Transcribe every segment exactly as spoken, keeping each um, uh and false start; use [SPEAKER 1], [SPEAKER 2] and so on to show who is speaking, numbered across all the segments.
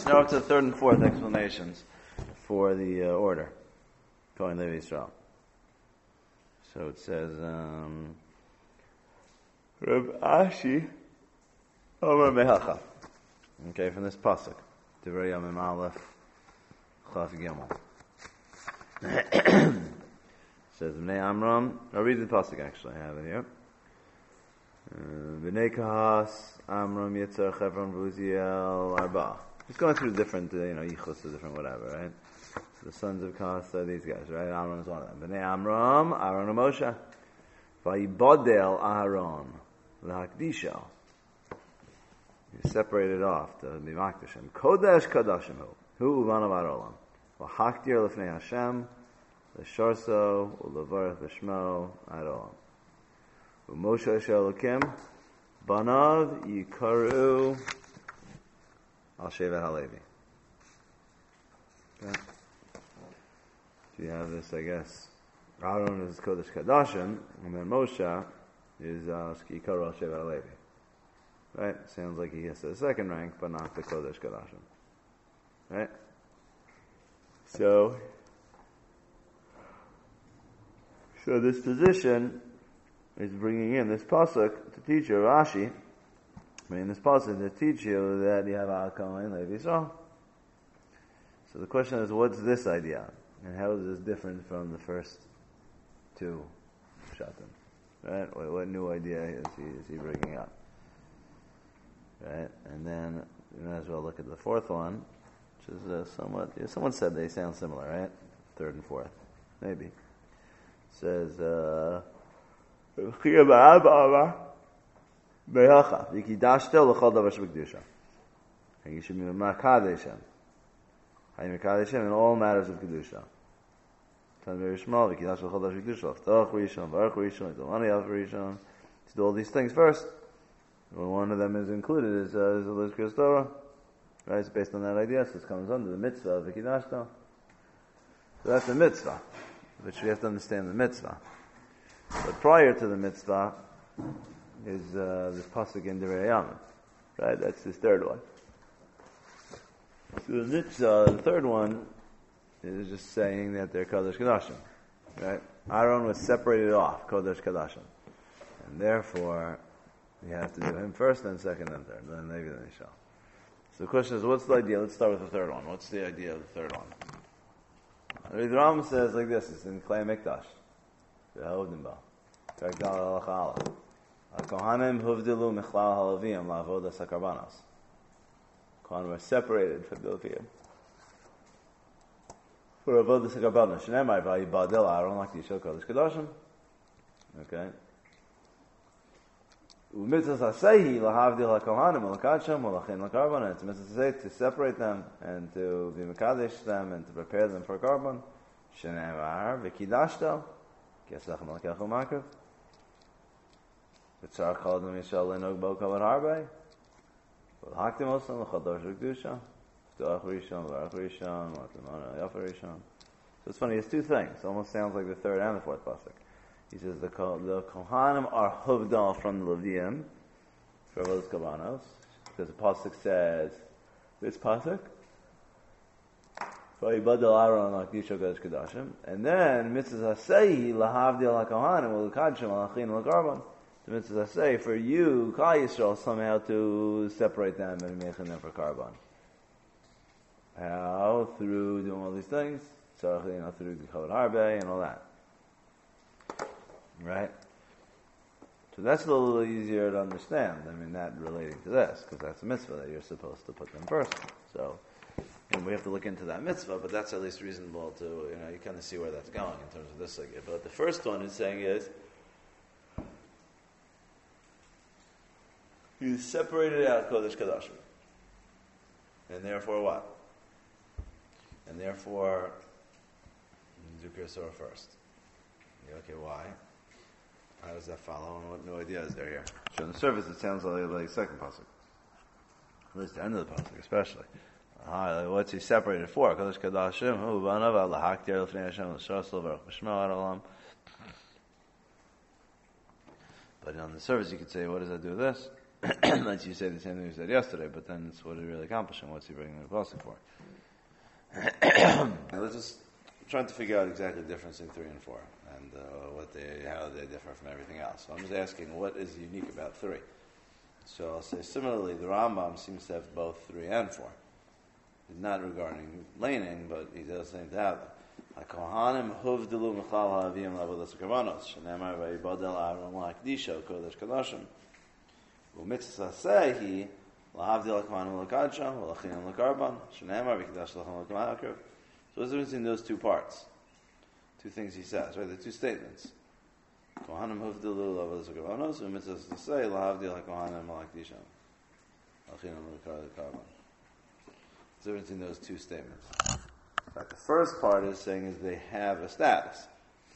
[SPEAKER 1] Now up to the third and fourth explanations for the uh, order. Kohen Levi Yisrael. So it says, um, Reb Ashi Omer Mehacha. Okay, from this pasuk. Divrei Yamim Aleph Chaf Gimel. Says Bnei Amram. I'll read the pasuk actually. I have it here. Bnei Kahas Amram Yitzhar Chevron Buziel Arba. Just going through different, uh, you know, yichus, different whatever, right? The sons of Kahas are these guys, right? Amram is one of them. Bnei Amram, Aaron and Moshe. Vayibodel Aaron L'Hakdisha. He separated off to be Makdashim. Kodesh Kadashim Hu Uvanav Arolam. V'Hakdir L'Fnei Hashem L'Shorso U'Levarach L'Shmo Arolam. U'Moshe Shelokim Banav Yikaru Al Shevet HaLevi. Okay. So you have this, I guess. Aaron is Kodesh Kadashim, and then Moshe is Yikaru Al Shevet HaLevi. Right? Sounds like he gets the second rank, but not the Kodesh Kadashim. Right? So, so this position is bringing in this pasuk to teach you, Rashi, I mean this pasuk to teach you that you have Al Kohen Levi Yisrael. So the question is, what's this idea? And how is this different from the first two Shatim? Right? What, what new idea is he, is he bringing up? Right? And then you might as well look at the fourth one, which is uh, somewhat, someone said they sound similar, right? Third and fourth. Maybe. It says, uh, Be'acha, Yikidashtel l'chol davar shebekdusha. And you should be Makadeshem. Hayim Makadeshem in all matters of Kedusha. Tan Berishmal, Yikidashtel l'chol davar shebekdusha. L'ftach rishon, Baruch rishon, L'tomani av rishon. To do all these things first. Well, one of them is included is uh, is the Lizkir's Torah. Right? It's based on that idea, so it comes under the mitzvah of Yikidashtel. So that's the mitzvah, which we have to understand the mitzvah. But prior to the mitzvah is uh, this pasuk in Divrei Yamim, right? That's this third one. So the mitzvah, the third one, is just saying that they're Kodesh Kadashim, right? Aaron was separated off, Kodesh Kadashim, and therefore you have to do him first, then second, then third, then maybe then Yishal. So the question is, what's the idea? Let's start with the third one. What's the idea of the third one? The Ram says like this: it's in Klei Mikdash. Kohanim huvdilu michlal halavim la'avodas hakarbanos. Kohanim were separated from the Leviim for avodas hakarbanos. Shneimai vayibadel Aaron l'Hakdisha Kodesh Kadashim. Okay. U'mitzvah sasehi lahavdil hakohanim l'kadsham u'lachin l'karban. It's mitzvah to separate them and to be mekadesh them and to prepare them for carbon. Shneimai v'kidashto. Kesach Malkechu Makav. V'tzar Chaladam Yishal Lenog Bo Kavod Harbe. V'lhaktim Osam L'chadosh V'kedusha. V'toach Rishon, V'arach Rishon, V'atimana Yafa Rishon. So it's funny, it's two things. It almost sounds like the third and the fourth pasuk. He says the, the Kohanim are hovdal from the Leviim for those Kavanos. Because the pasuk says, this pasuk, and then mitzvah say lahavdil hakohanim ulakadshim alachin ulakarbon. The mitzvah say for you, Kal Yisrael, somehow to separate them and make them for carbon. How? Through doing all these things, so you know, through the Kavod Harbe and all that, right? So that's a little easier to understand. I mean, that relating to this, because that's a mitzvah that you're supposed to put them first. So. And we have to look into that mitzvah, but that's at least reasonable to, you know, you kind of see where that's going in terms of this idea. But the first one is saying is, you separated out Kodesh Kadashim. And therefore what? And therefore, Zukir Surah first. Okay, why? How does that follow? And what new idea is there here? So on the surface it sounds like, like second pasuk. At least the end of the pasuk, especially. Ah, what's he separated for? Kodesh Kadashim, Hu Banav Al Hakdir L'Fnei Hashem L'Shosel Baruch B'Shmo Adolam. But on the surface, you could say, what does that do with this? Let's you say the same thing you said yesterday, but then it's what are you really accomplishing? What's he bringing the pasuk for? Now let's just trying to figure out exactly the difference in three and four, and uh, what they, how they differ from everything else. So I'm just asking, what is unique about three? So I'll say similarly, the Rambam seems to have both three and four. He's not regarding laning, but he does seem to have them. HaKohanim huvdilu mechal ha'avim la'avodas ha'karbanos shenemar v'yibadel Aaron la'akdisha kodesh kadoshim u'mitzvah sehi la'havdil ha'kohanim l'kadsha v'lachinam l'karban shenemar v'kidash l'cham l'kam. So what's the difference in those two parts? Two things he says, right? The two statements. Kohanim huvdilu la'avodas ha'karbanos u'mitzvah sehi la'havdil ha'kohanim la'akdisha v'lachinam l'karban. What's the difference in those two statements? Right, the first part is saying is they have a status.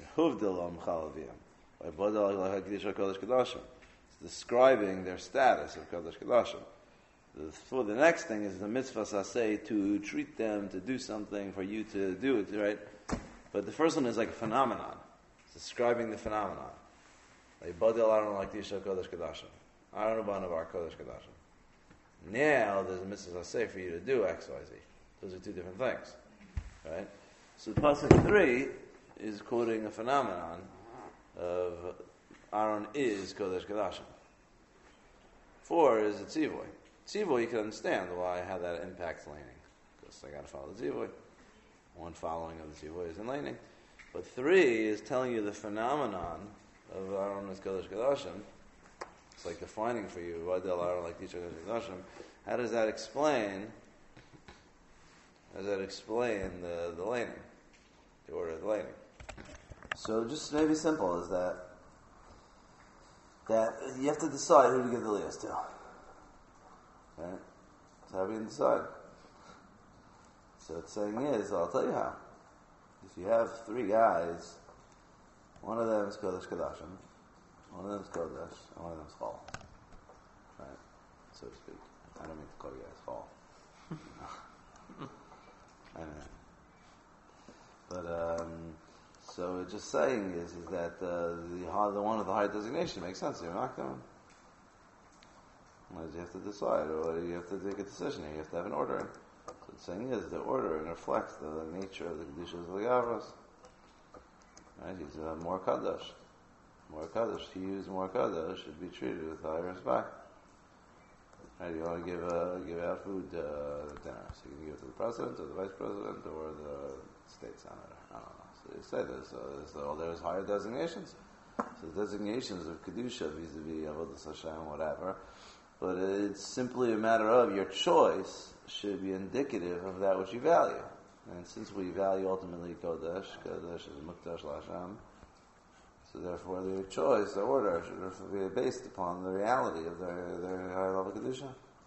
[SPEAKER 1] It's describing their status of Kodesh Kodashim. The, for the next thing is the mitzvah saseh, to treat them, to do something for you to do it, right? But the first one is like a phenomenon. It's describing the phenomenon. Like Badel Aaron like Disha Kodesh Kodashim. Aaron of our Kodesh Kodashim. Now there's a mitzvah saseh for you to do X, Y, Z. Those are two different things. Right? So pasuk three is quoting a phenomenon of Aaron is Kodesh Kodashim. Four is a tzivoy. Tzivoy, you can understand why, how that impacts laning. Because I got to follow the tzivoy. One following of the tzivoy is in laning. But three is telling you the phenomenon of Aaron is Kodesh Kodashim. It's like defining for you, Vadel Aaron like teacher Kodesh Kodashim. How does that explain? How does that explain the, the laning? The order of the laning. So just maybe simple is that that you have to decide who to give the lias to. Right? So how do you decide? So it's saying is, I'll tell you how. If you have three guys, one of them is Kodesh Kodashim, one of them is Kodesh, and one of them is Chol. Right? So to speak. I don't mean to call you guys Chol. I know. But um, so it's just saying is is that uh, the the one of the higher designation makes sense. You're not going. You have to decide, or you have to take a decision. You have to have an ordering. So it's saying is the ordering reflects the, the nature of the kedushas of the Yavros. Right? He's uh, more kadosh, more kadosh. He who's more kadosh should be treated with high respect. Right, you want to give uh, give out food uh, dinner, so you can give it to the president, or the vice president, or the state senator. I don't know. So you say there's, uh, there's, oh, there's higher designations. So the designations of kedusha vis-a-vis avodas Hashem, whatever. But it's simply a matter of your choice should be indicative of that which you value. And since we value ultimately kodesh, kodesh is mukdash l'Hashem. So therefore, the choice, the order, should be based upon the reality of their, their higher level kedusha.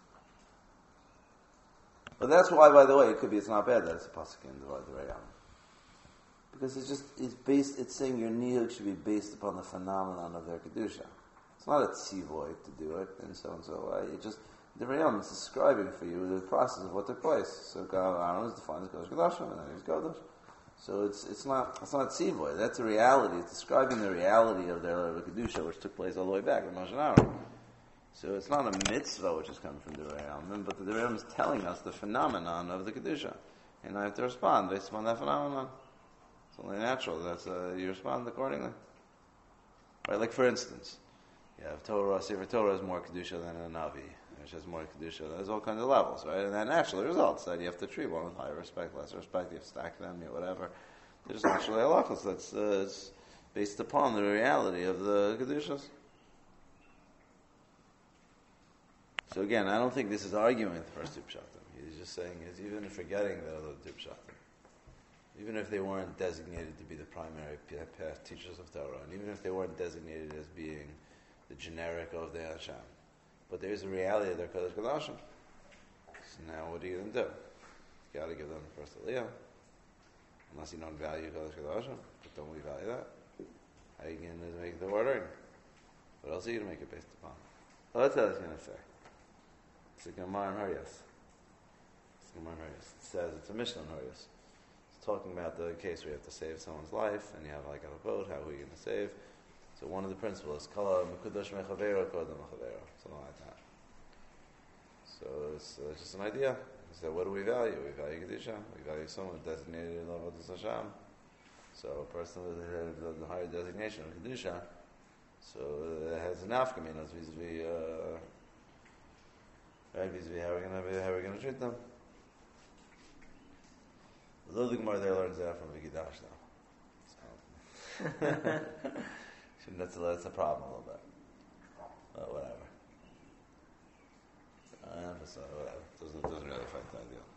[SPEAKER 1] But that's why, by the way, it could be it's not bad that it's a pasuk in the Rayam, because it's just it's based. It's saying your niyuk should be based upon the phenomenon of their kedusha. It's not a tzivoy to do it in so and so way. It just the Rayam is describing for you the process of what took place. So Aaron is defined as Kodesh Kodashim, and then he's Kodesh. So it's it's not it's not tzivoy. That's a reality. It's describing the reality of their kedusha, which took place all the way back with Moshe and Aaron. So it's not a mitzvah which is coming from the Rayam, but the Rayam is telling us the phenomenon of the kedusha, and I have to respond based upon that phenomenon. It's only natural. That's uh, you respond accordingly. Right? Like for instance, you have Torah. Sefer Torah is more kedusha than a Navi, which has more kedusha. There's all kinds of levels, right? And that naturally results that you have to treat one with higher respect, less respect. You have to stack them, you know, whatever. There's naturally halachos that's uh, it's based upon the reality of the kedushas. So again, I don't think this is arguing with the first two pshatim. He's just saying is even forgetting the other two pshatim, even if they weren't designated to be the primary teachers of Torah, and even if they weren't designated as being the generic of the Hashem. But there is a reality of their Kodesh Kodashim. So now what are you going to do? You got to give them the first aliyah. Unless you don't value Kodesh Kodashim. But don't we value that? How are you going to make the ordering? What else are you going to make it based upon? Well, that's what I was going to say. It's a Gemara in Horias. It's a Gemara in Horias. It says, it's a Mishnah in Horias. It's talking about the case where you have to save someone's life, and you have like a boat, how are you going to save? So one of the principles, Kala Mekudosh Mechavero Kodam Mechavero, something like that. So it's, uh, it's just an idea. So what do we value? We value Kedusha. We value someone designated in Avodas Hashem. So a person with the, the higher designation of Kedusha, so it has an afkamin as vis-a-vis, uh, right, vis-a-vis how we're going to how we're going to treat them. Although the Gemara there learns that from Vikidash now. So that's, a, that's a problem a little bit. But whatever. I emphasize, whatever. It doesn't, it doesn't really affect the idea.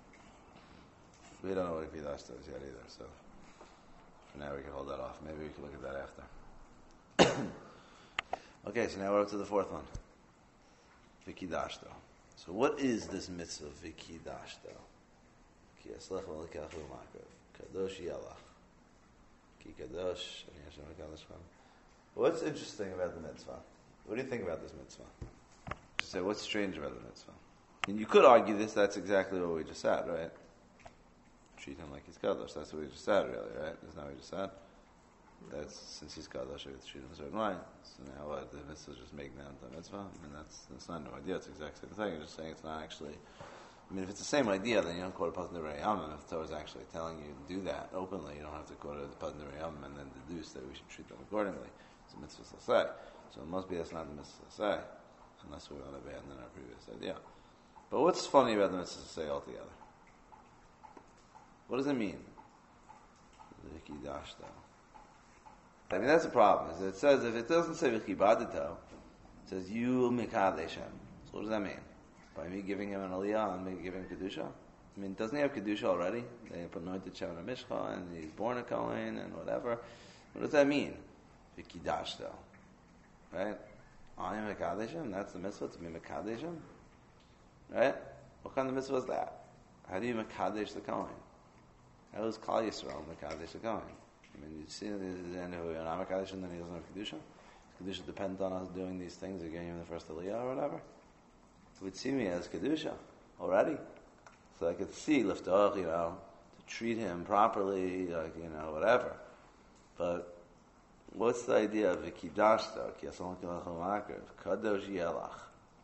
[SPEAKER 1] We don't know what Vikidash does yet either, so for now we can hold that off. Maybe we can look at that after. Okay, so now we're up to the fourth one. Vikidash though. So what is this mitzvah Vikidash though? Ki aslech v'lekachu makav. Kadosh yalach. Ki kadosh ani Hashem HaKadosh Hu. What's interesting about the mitzvah? What do you think about this mitzvah? Just say, what's strange about the mitzvah? And you could argue this, that's exactly what we just said, right? Treat him like he's kadosh. That's what we just said, really, right? Isn't that what we just said? That's, since he's kadosh, I have to treat him a certain way. So now what? The mitzvah is just making that into a mitzvah? I mean, that's, that's not no idea. It's the exact same thing. You're just saying it's not actually... I mean, if it's the same idea, then you don't quote a Pasuk Divrei Yamim. If the Torah is actually telling you to do that openly, you don't have to quote a Pasuk Divrei Yamim and then deduce that we should treat them accordingly. It's a mitzvah say. So it must be that's not the mitzvah say, unless we want to abandon our previous idea. But what's funny about the mitzvah say altogether? What does it mean? The Vikidash though. I mean, that's the problem. Is it says if it doesn't say Vikibadito, it says you mikadesh him. So what does that mean? By me giving him an aliyah and me giving him kedusha? I mean, doesn't he have kedusha already? They have anointed Shem and Mishcha, and he's born a Kohen and whatever. What does that mean? Vikidash though, right? I am mekadeshim. That's the mitzvah to be mekadeshim, right? What kind of mitzvah is that? How do you mekadesh the Kohen? How does Klal Yisrael mekadesh the Kohen? I mean, you see, and who you're not mekadeshim, then he doesn't have kedusha. Kedusha depends on us doing these things, or getting him the first aliyah or whatever. It would see me as kedusha already, so I could see liftach, you know, to treat him properly, like you know, whatever. But what's the idea of Vikidash though? Ki asalon kilachol makav kadosh yelach,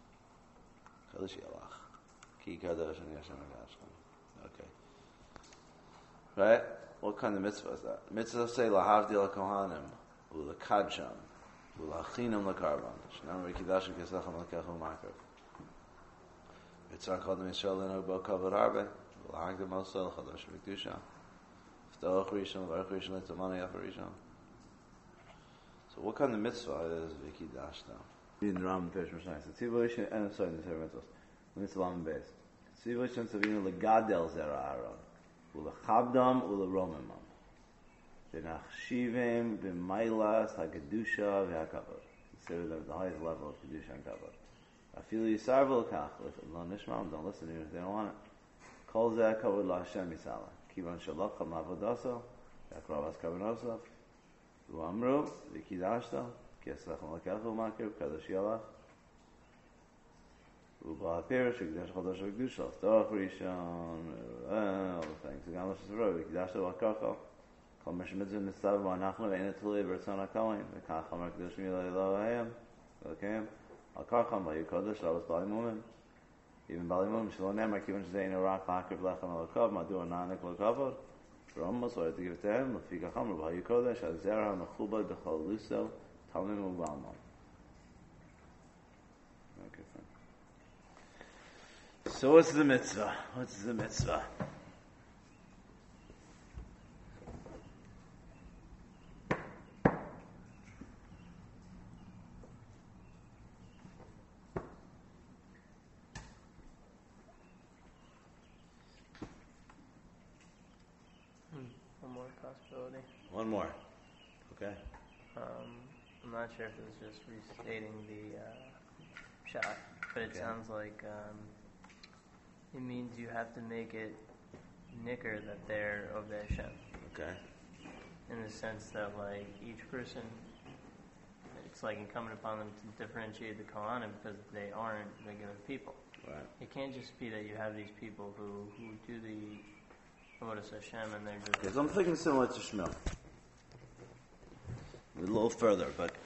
[SPEAKER 1] kadosh yelach, ki kadosh ani Hashem HaKadosh Hu. Okay, right? What kind of mitzvah is that? Mitzvah say lahavdil kohanim ulakadsham ulachinam lakarban. Shnam Vikidash ki asalon kilachol makav. Yitzhak Chodem Yisrael Leno Bo Kavod Arbe L'Hagdim Osel Chadosh V'Kedusha V'Toch Rishon V'Arch Rishon L'Tzamani Yafar Rishon. So what kind of mitzvah is Vikidash now? In Ram Pesh Mishnah. Tzivu Yishin and sorry, in the third mitzvah. Mitzvah Lam Beis. Tzivu Yishin Tzavinu L'Gadel Zera Aaron U'Lechabdam U'Leromimam V'Nachshivim V'Mailas HaKedusha V'Hakavod. Consider them at the highest level of Kedusha and Kavod. I feel yisar v'lekach. Lo nishmam, don't listen even if they don't want it. Kol zeh kavod laHashem yisala. Kivan shalacham lavodaso. Yakravas kavanosav. U'amru v'kidashto. Ki aslecham lekechu makir kadosh yalach. U'bal ha'pirish v'kidash chodosh v'kedusha. V'toch rishon. All the things. Gam l'shesavro v'kidashto v'karcho. Kol mesh mitzvah mitzvah v'anachnu v'enet tuli v'rtzon ha'kohen. V'kach hamar kedosh mi'lo Elohayim. Elohayim. Al karcham v'yu kodesh lavos bali mumim. Even bali mumim shalom nemar kivan shezei nerak makav lechem alakav madu ananik l'kavod. Ramos wanted to give it to him. L'fi kacham v'yu kodesh azera mechubad d'chol luso talmim u'balmon. Okay, fine. So what's the mitzvah? What's the mitzvah? One more. Okay.
[SPEAKER 2] Um, I'm not sure if it was just restating the uh, shot, but it okay. sounds like um, it means you have to make it nicker that they're of the Hashem.
[SPEAKER 1] Okay.
[SPEAKER 2] In the sense that, like, each person, it's like incumbent upon them to differentiate the Kohanim because they aren't regular people.
[SPEAKER 1] Right.
[SPEAKER 2] It can't just be that you have these people who, who do the Avodas Hashem and they're just...
[SPEAKER 1] Okay, so I'm thinking similar to Shmuel. A little further, but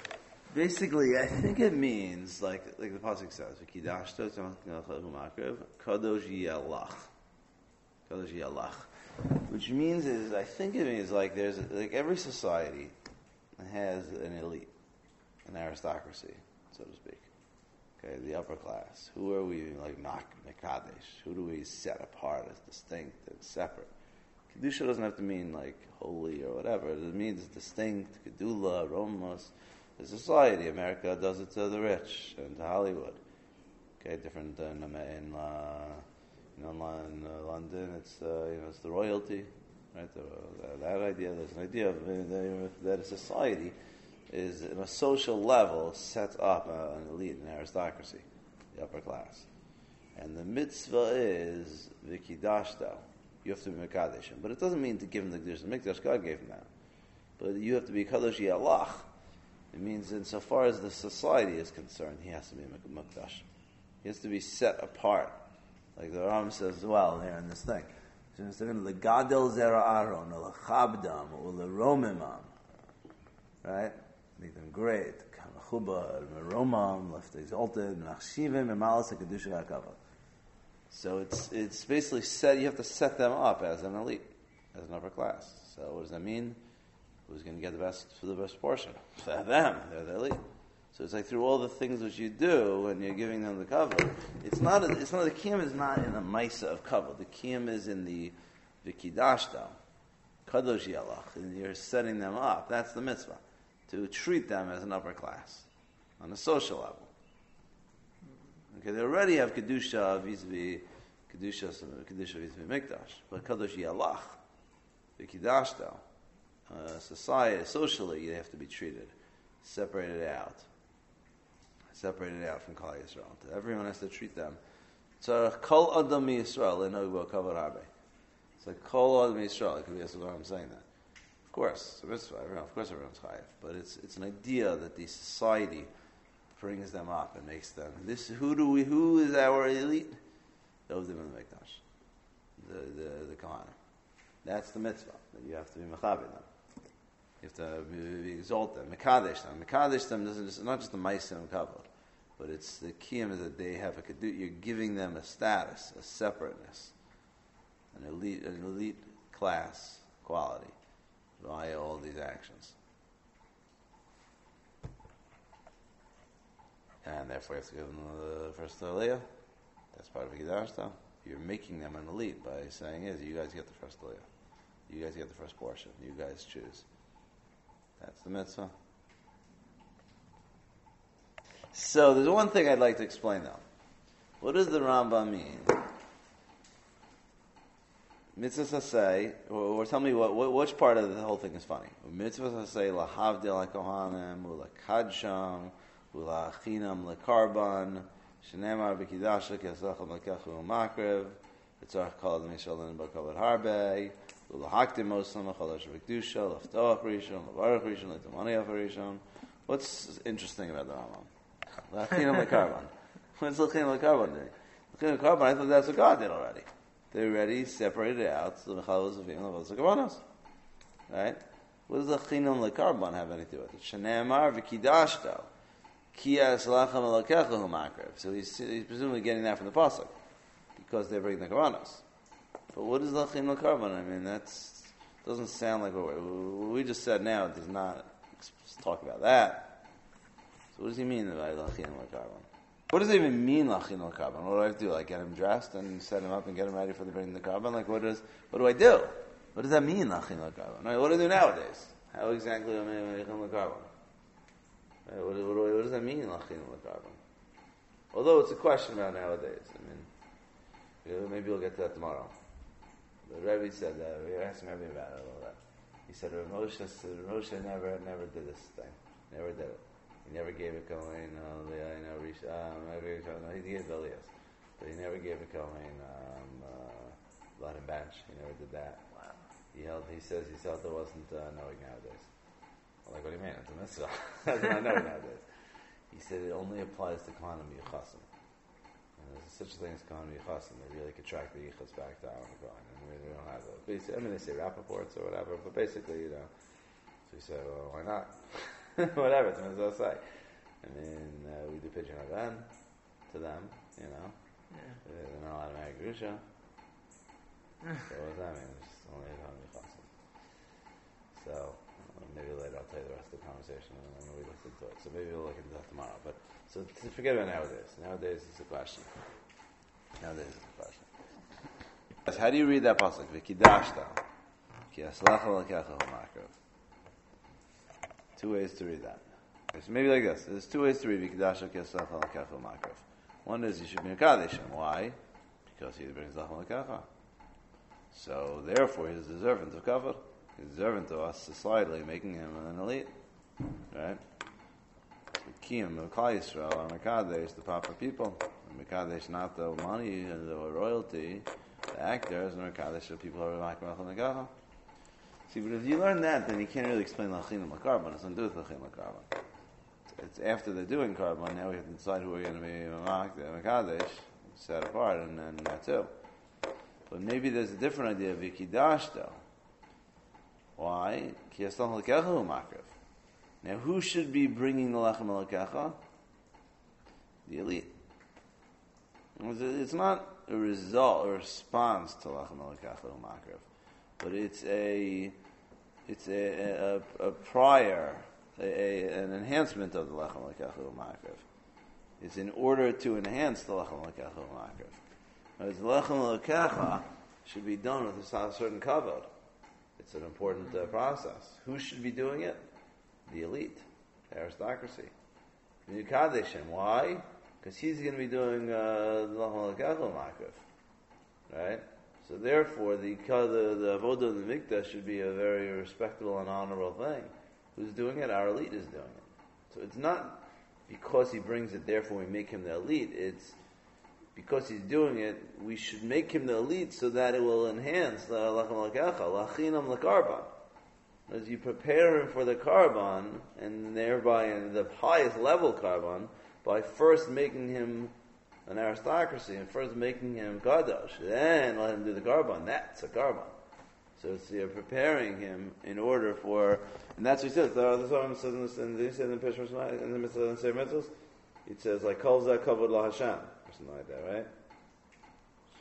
[SPEAKER 1] Basically, I think it means, like like the pasuk says, "V'kidashta makrev kadosh yalach." Kadosh yalach. Which means is, I think it means like there's, like every society has an elite, an aristocracy, so to speak. Okay, the upper class. Who are we, like, Mekadesh? Who do we set apart as distinct and separate? Kedusha doesn't have to mean, like, holy or whatever. It means distinct, Kedula, Romos. The society, America does it to the rich and to Hollywood. Okay, different than in, in, uh, you know, in uh, London, it's, uh, you know, it's the royalty, right? The, uh, that idea, there's an idea of, uh, that a society is, in a social level, sets up uh, an elite, an aristocracy, the upper class. And the mitzvah is v'kidashta. You have to be mekadesh. But it doesn't mean to give him the Kedush. The Mikdash, God gave him that. But you have to be kadosh yalach. It means insofar as the society is concerned, he has to be mekdash. He has to be set apart. Like the Ram says, well, here in this thing. L'gadel zera aron, l'chabdam, l'romimam. Right? Make them great. Kamachuba, meromam, left exalted, nachshivim, emalas, kedusha hakava. So it's it's basically set. You have to set them up as an elite, as an upper class. So what does that mean? Who's going to get the best for the best portion? For them, they're the elite. So it's like through all the things which you do, and you're giving them the cover. It's not. A, it's not. The kiyum is not in the ma'isa of cover. The kiyum is in the v'kidashta, kadosh yalach, and you're setting them up. That's the mitzvah, to treat them as an upper class on a social level. Okay, they already have kedusha vis-a-vis kedusha, kedusha vis-a-vis mikdash, but kadosh yalach, v'kidashta, uh, society, socially, you have to be treated, separated out, separated out from Kol Yisrael. Everyone has to treat them. So kol adam Yisrael enogbo kavod harbe. It's like kol adam Yisrael. It could be as I'm saying that. Of course, it's a mitzvah. Of course, everyone's chayav, but it's it's an idea that the society brings them up and makes them. This who do we? Who is our elite? Those in the mikdash, the the the Kohanim. That's the mitzvah that you have to be mechaber them. You have to be, be exalt them, mekadesh them. Mekadesh them doesn't just, not just the ma'asim and kavod, but it's the kiyum is that they have a kedut. You're giving them a status, a separateness, an elite, an elite class quality via all these actions. And therefore you have to give them the first aliyah. That's part of Kedashta. You're making them an elite by saying, is you guys get the first aliyah. You guys get the first portion. You guys choose. That's the mitzvah. So there's one thing I'd like to explain though. What does the Rambam mean? Mitzvah say, or, or tell me what, what which part of the whole thing is funny. Mitzvah say lahavdil hakohanim ulakadsham ulachinam lekarban shenemar b'kidasha kesachal mekechu umakrev v'tzarach kol adam yisrael and b'kavod harbe ulahaktim mosam achalash v'kedusha laftoach rishon lavarach rishon l'tamani af rishon. What's interesting about the Rambam? Lachinam lekarban. What's lachinam lekarban doing? Lachinam lekarban. I thought that's what God did already. They already separated it out. So the mechalos of him, the kavanos, right? What does the chinam lekarban have anything to do with it? Shenemar v'kidashto kiyas lachem elakecha humakrev. So he's, he's presumably getting that from the pasuk because they're bringing the kavanos. But what is the chinam lekarban? I mean, that's doesn't sound like what we, what we just said. Now it does not talk about that. So what does he mean by the chinam lekarban? What does it even mean, lachin al karban? What do I have to do? Like get him dressed and set him up and get him ready for the bringing the karban? Like what does what do I do? What does that mean, lachin al karban? Right, what do I do nowadays? How exactly am I lachin al karban? Right, what, what, what does that mean, lachin al karban? Although it's a question about nowadays. I mean, you know, maybe we'll get to that tomorrow. The Rebbe said that. We asked him Rebbe about it. All that. He said Rav Moshe, Rav Moshe never never did this thing. Never did it. He never gave a Kohen, uh, you know, um, no, he gave Elias, but he never gave a Kohen um, uh, let him bench. He never did that.
[SPEAKER 2] Wow.
[SPEAKER 1] He held. He says he felt there wasn't uh, knowing nowadays. I'm like, what do you mean? It's a mitzvah. That's not knowing nowadays. He said it only applies to Kohanim Yechasim. And there's such a thing as Kohanim Yechasim. They really could track the Yichas back to Aaron Kohen, and we don't have those. I mean, they say Rappaports or whatever, but basically, you know. So he said, well, why not? whatever, it's a mitzvah say. I mean, uh, we do Pidyon Haben to them, you know.
[SPEAKER 2] Yeah.
[SPEAKER 1] They're not allowed to marry Gerusha. So what does that mean? It's only a hundred chassid. So uh, maybe later I'll tell you the rest of the conversation and then we look into it. So maybe we'll look into that tomorrow. But so to forget about nowadays. Nowadays is a question. Nowadays is a question. Yes, how do you read that pasuk? V'kidashta ki aslacha l'kecha ha'makrav. Two ways to read that. Okay, so maybe like this. There's two ways to read v'kidashta ki aslacha l'kecha ha'makrav. One is you should be mekadesh him. Why? Because he brings lachem l'kecha. So therefore, he's deserving of kavod. He's deserving to us societally, making him an elite, right? The kiyum of Klal Yisrael are mekadesh, the proper people. Mekadesh not the money and the royalty, the actors, and mekadesh the people who are making lachem l'kecha. See, but if you learn that, then you can't really explain lachin l'karban. It's not do with lachin l'karban. It's after they're doing karban. Now we have to decide who we're going to be mekadesh, set apart, and then that too. But maybe there's a different idea of Vikidash though. Why? Now who should be bringing the Lechem L'Kecha? The elite. It's not a result, a response to Lechem L'Kecha U'Makrev, but it's a it's a, a, a prior, a, a, an enhancement of the Lechem L'Kecha U'Makrev. It's in order to enhance the Lechem L'Kecha U'Makrev. Whereas the Lechem L'Kecha should be done with a certain kavod. It's an important uh, process. Who should be doing it? The elite, the aristocracy. The Kadeshim. Why? Because he's going to be doing uh, the Lechem L'Kecha U'Makrev. Right? So therefore, the the, the avodah of the mikdash should be a very respectable and honorable thing. Who's doing it? Our elite is doing it. So it's not because he brings it, therefore we make him the elite. It's because he's doing it, we should make him the elite so that it will enhance the Lechem L'Kecha, Lachinam L'Karban. As you prepare him for the Karban, and thereby in the highest level Karban, by first making him an aristocracy, and first making him Kadosh, then let him do the Karban. That's a Karban. So it's, you're preparing him in order for, and that's what he says. That's what it says in the, in the, in the Peshach, in the Mitzvah, in the Sefer Mitzvos. It says, like, Kol Zeh Kavod La Hashem. Or something like that, right? So,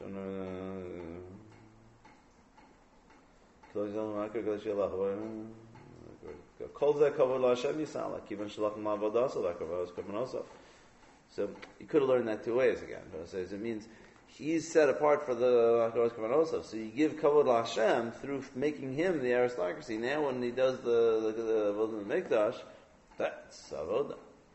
[SPEAKER 1] Kol Zeh Kavod La Hashem Yisal, Kivan Shalach Ma'avodah So, like Kavod Kavod. So, you could have learned that two ways again. But it says, it means, he's set apart for the Kavod Kavod. So you give Kavod La Hashem through making him the aristocracy. Now when he does the the, the, the, the Mikdash, that's Avodah.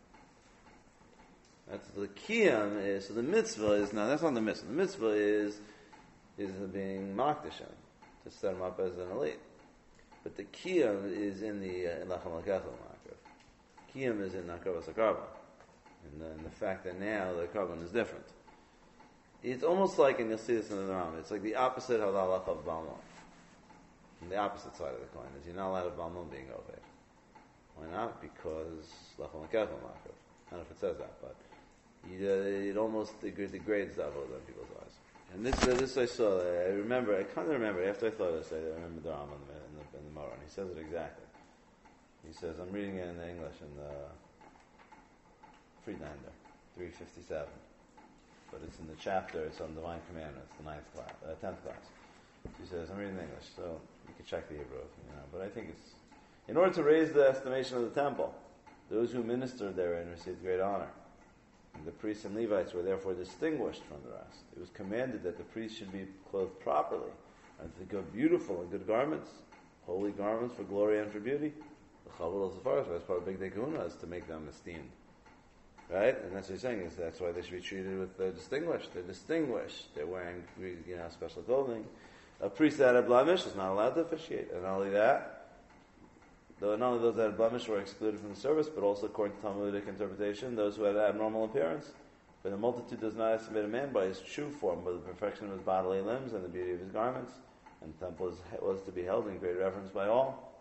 [SPEAKER 1] That's the kiyam is, so the mitzvah is, now that's not the mitzvah. The mitzvah is, is being makdashim, to set him up as an elite. But the kiyam is in the Lechem L'Kecha U'Makrev. Kiyam is in Nakavas HaKarban. And then the fact that now the Karban is different. It's almost like, and you'll see this in the Rambam, it's like the opposite of the halacha of Balmon. And the opposite side of the coin is you're not allowed to Balmon being Oved. Why not? Because Lechem L'Kecha U'Makrev. I don't know if it says that, but you, uh, it almost degrades the avodah in people's eyes. And this, uh, this I saw. I remember. I kind of remember. After I thought of this, I remember the Rambam in the in the, in the Morah, and he says it exactly. He says, "I'm reading it in the English in the Friedlander, three fifty-seven, but it's in the chapter. It's on Divine Commandments, the ninth class, uh, tenth class." He says, "I'm reading the English, so you can check the Hebrew, you know." But I think it's in order to raise the estimation of the temple. Those who ministered therein received great honor. And the priests and Levites were therefore distinguished from the rest. It was commanded that the priests should be clothed properly, and to go beautiful in good garments, holy garments for glory and for beauty. The Chavol of Sephara, as part of Big Day Kahuna, is to make them esteemed. Right? And that's what he's saying, is that's why they should be treated with uh, distinguished. They're distinguished. They're wearing, you know, special clothing. A priest that had a blemish is not allowed to officiate. And not only that, though not only those that had blemish were excluded from the service, but also according to Talmudic interpretation, those who had abnormal appearance. For the multitude does not estimate a man by his true form, but the perfection of his bodily limbs and the beauty of his garments. And the temple was, was to be held in great reverence by all.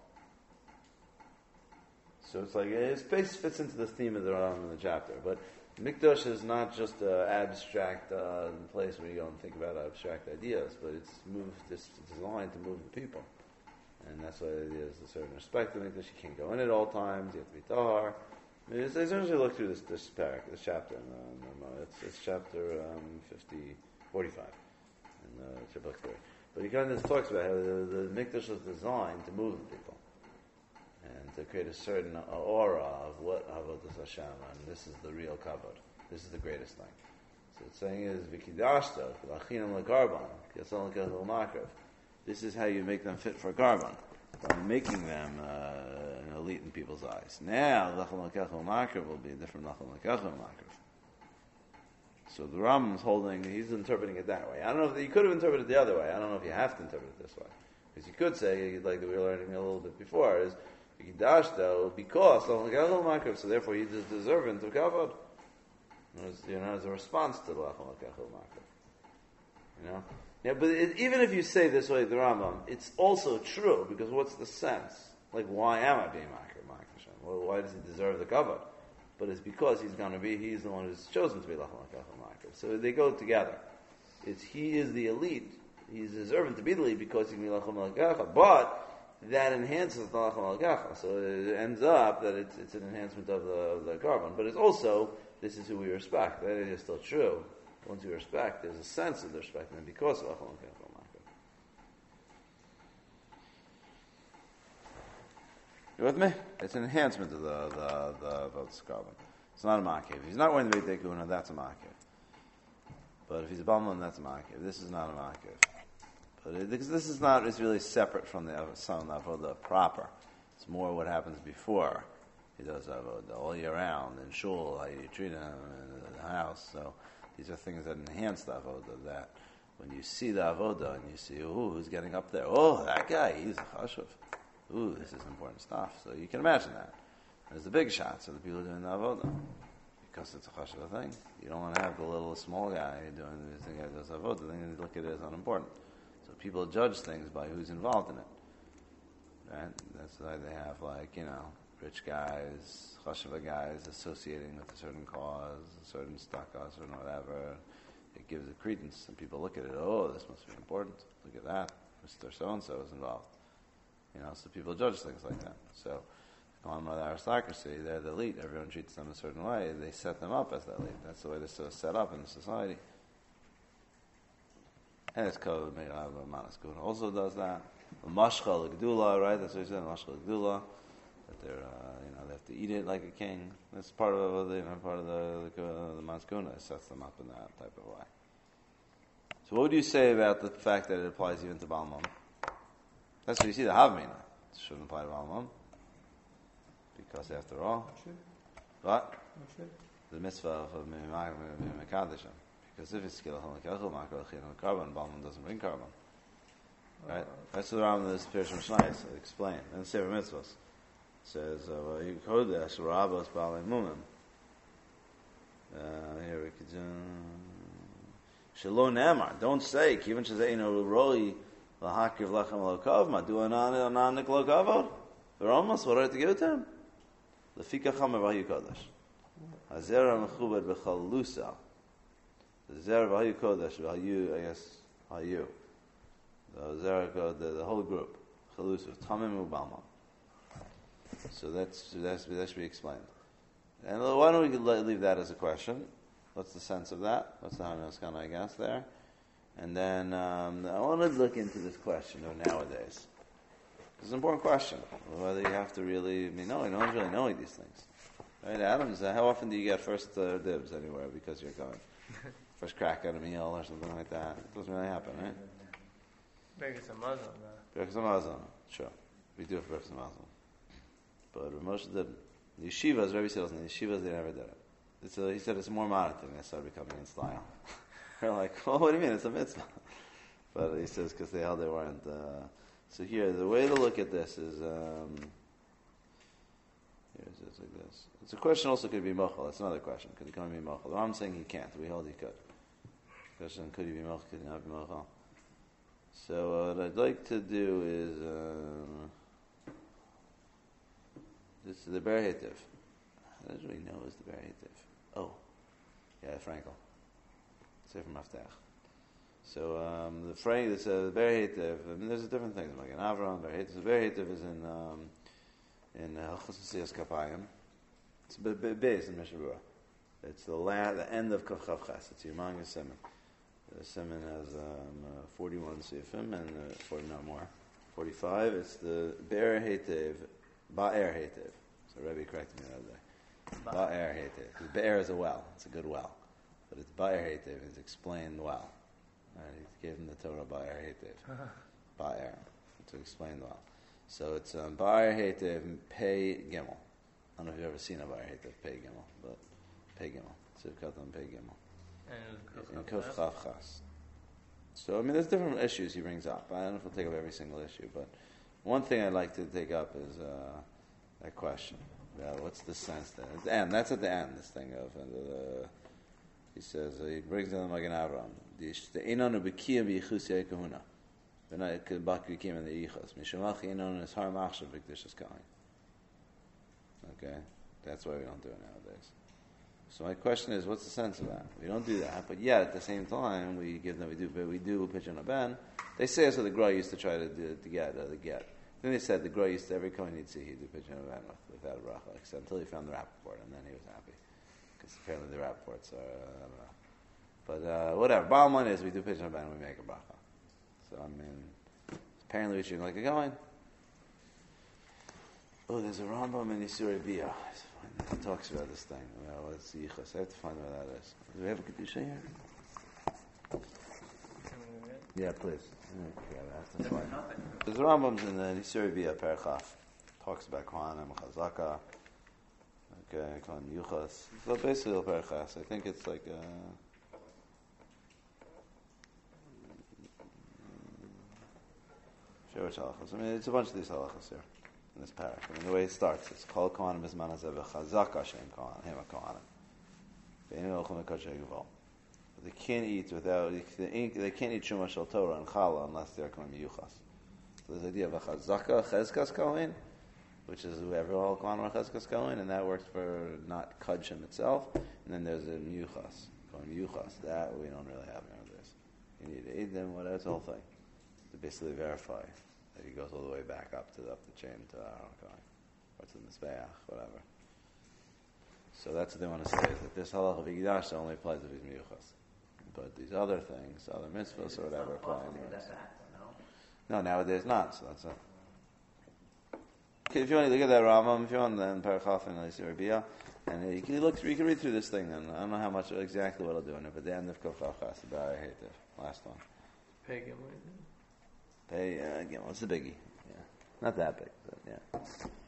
[SPEAKER 1] So it's like, his face fits into the theme of the Rambam in the chapter. But Mikdash is not just an abstract uh, place where you go and think about abstract ideas, but it's moved, it's designed to move the people. And that's why there's a certain respect to the Mikdash. You can't go in at all times. You have to be tahar. I mean, it's, it's usually look through this this parak, this chapter. In the, in the, it's, it's chapter um, fifty, forty-five in the Triple Story. But he kind of talks about how the, the Mikdash was designed to move the people and to create a certain aura of what Avodas Hashem, and this is the real kavod. This is the greatest thing. So it's saying is Vikidashta, Lachinam Lagarban, Kiyasan Lakazal Makrev. This is how you make them fit for Garban, by making them uh, an elite in people's eyes. Now, Lachal Lakazal Makrev will be a different Lachal Lakazal Makrev. So the Rambam's holding, he's interpreting it that way. I don't know if you could have interpreted it the other way. I don't know if you have to interpret it this way. Because you could say, like we were learning a little bit before, is Vikidashta, because Lachal Lakazal Makrev, so therefore he's deserving of kavod. You know, as a response to the Lachal Lakazal Makrev. You know? Yeah, but it, even if you say this way, the Rambam, it's also true, because what's the sense? Like, why am I being Makar, Makar Hashem? Well, why does he deserve the kavod? But it's because he's going to be, he's the one who's chosen to be Lachal Lakazal Makar. So they go together. It's, he is the elite, he's deserving to be the elite because he can be Lachal Lakazal, but that enhances the Lachal Lakazal. So it ends up that it's, it's an enhancement of the, of the Garban. But it's also, this is who we respect. That is still true. Once you respect, there's a sense of the respect, and because of Lachal Lakazal Makar. You with me? It's an enhancement of the the the Avodas Garban. It's not a Makar. If he's not wearing the Beit Dekuna, that's a Makar. But if he's a Balman, that's a Makar. This is not a Makar. But it, because this is not, it's really separate from the Son Avodah proper. It's more what happens before he does Avodah all year round in shul, how you treat him in the house. So these are things that enhance the Avodah, that when you see the Avodah and you see, ooh, who's getting up there? Oh, that guy, he's a chashuv. Ooh, this is important stuff. So you can imagine that. There's the big shots of the people doing the Avodah. Because it's a chashuv thing. You don't want to have the little small guy doing this thing that does Avodah. Then you look at it as unimportant. So people judge things by who's involved in it. Right? That's why they have, like, you know, rich guys, chashuva guys associating with a certain cause, a certain stakas or whatever. It gives it credence, and people look at it. Oh, this must be important. Look at that, Mister So and So is involved. You know, so people judge things like that. So, going by the aristocracy, they're the elite. Everyone treats them a certain way. They set them up as the elite. That's the way they're so set up in society. And it's called Meirav Manas Guna also does that. Mashchal Gdula, right? That's what he said. Mashchal Gdula. That they're, uh, you know, they have to eat it like a king. That's part of the, you know, part of the the, the Maskuna. It sets them up in that type of way. So, what would you say about the fact that it applies even to Balmum? That's what you see the Havmina. It shouldn't apply to Balmum because, after all, what? The mitzvah of Mekadishim. Because if it's Kilachal Makachal Makachal Carbon, Balmum doesn't bring carbon. Right? That's what the Rambam is Pirush Mishnayos explain. And the Sefer Mitzvahs says, "You kodesh rabos b'alei mumim." Here we could Shelo Nemar. Don't say Kivan Shazeinu Roi Lahakiv Lachem Lokav Madu Ananik Lokavod. They're almost what are to give to him. Lefika Chamer Vayu Kodesh. Hazera Mechubed B'Chalusa. The Zer Vayu Kodesh Vayu. I guess Vayu. The Zer the, the whole group. Chalusa Tamim Ubalma. So that's that's that should be explained. And why don't we leave that as a question? What's the sense of that? What's the Hamaskana, I guess, there? And then um, I want to look into this question of nowadays. It's an important question. Whether you have to really, I mean, no, no one's really knowing these things. Right, Adams, how often do you get first uh, dibs anywhere because you're going? First crack at a meal or something like that? It doesn't really happen, right?
[SPEAKER 2] Berkes Hamazon, though.
[SPEAKER 1] Berkes Hamazon, sure. We do it for Berkes Hamazon. But Moshe didn't. The yeshivas, Rebbe says, in the yeshivas, they never did it. It's a, he said it's a more modern thing. They started becoming in style. They're like, well, what do you mean? It's a mitzvah. But he says, because they held they weren't. Uh, so here, the way to look at this is, um, here it's like this. It's a question also could be mochel. That's another question. Could he come and be mochel? I'm saying he can't. We hold he could. Question, could he be mochel? Could he not be mochel? So uh, what I'd like to do is, um, this is the Ber Hetiv. How does we know is the Ber Hetiv? Oh, yeah, Frankel. Sefer Maftach. So um, the phrase uh, Ber Hetev. I mean, there's a different thing. Like in Avram, Ber Hetev. So Ber Hetev is in um, in Hilchos Kapayim. It's a bit base in Mishnah Berurah. It's the la- the end of Kaf Chav Ches. It's Yermanga Simon. The Simon has um, uh, forty-one Sifim and uh, forty no more. forty-five. It's the Ber Hetev, Ba'er Hetev. So Rebbe corrected me the other day. Ba'er Hetev. Because Be'er is a well. It's a good well. But it's Ba'er Hetev. It's explained well. Right? He gave him the Torah Ba'er Hetev. Ba'er. To explain the well. So it's um, Ba'er Hetev Pei Gimel. I don't know if you've ever seen a Ba'er Hetev Pei Gimel, but Pei Gimel. Sivkat on Pei Gimel. And Kuf Chav Chas. So, I mean, there's different issues he brings up. I don't know if we'll take up every single issue, but one thing I'd like to take up is uh, that question. Yeah, what's the sense there? At the end, that's at the end, this thing of, uh, he says, uh, he brings down the Magen Avraham. The Einonu B'kiyah B'yichus Yekahuna. V'nai K'bak B'kiyah in the Yichus. Mishamach Einonu is Har Machshav B'kdishas Kain. Okay? That's why we don't do it nowadays. So my question is, what's the sense of that? We don't do that, but yet at the same time, we give them, we do, but we do pitch on a ben. They say so. The Gra used to try to do to get uh, the get. Then they said the Gra used to every coin he'd see he'd do pitch on a ben without a bracha, except until he found the Rappaport, and then he was happy because apparently the Rappaports are uh, I don't know. But uh, whatever. Bottom line is, we do pitch on a ben and we make a bracha. So I mean, apparently we should like a going. Oh, there's a Rambam in Yisur Bia. He talks about this thing. Well, what's Yichus? I have to find where that is. Do we have a Kedusha here? Yeah, please. Yeah, I have to find. There's Rambam's in the Yisur Bia Perchaf. Talks about Kohanim, Chazaka. Okay, Kohanim Yuchas. So basically, Perchas. I think it's like a. Sure, which halachas. I mean, it's a bunch of these halachas here. In this parak. I mean, the way it starts is Kol Kohanim Bizman Hazeh V'Chazak Hashem Kohanim Hema Kohanim Ve'inu Olchim L'Kodesh HaGevol. But they can't eat without they, they can't eat Shuma Shel Torah and Challah unless they are Kohanim Yuchas. So there's the idea of a Chazaka Chezkas Kohen, which is whoever all Kohanim are Chezkas Kohen, and that works for not Kodshim itself. And then there's a Yuchas Kohanim Yuchas. That we don't really have nowadays. You need to eat them. Whatever, it's the whole thing to basically verify. He goes all the way back up to the, up the chain to Aaron Kohen, or to the Mizbeach, whatever. So that's what they want to say, is that this halacha v'gidash only applies if he's miyuchas. But these other things, other mitzvahs or whatever, apply anyways. No, nowadays not, so that's it. Okay, if you want to look at that Rambam, if you want, then Parachaf and Elisir Rabia, and you can look, you can read through this thing, and I don't know how much, exactly what I'll do in it, but the end of Kaf Chav Ches, the Ba'er Hetev, last one.
[SPEAKER 2] Pagan.
[SPEAKER 1] Pay, uh, again, what's the biggie? Yeah. Not that big, but yeah.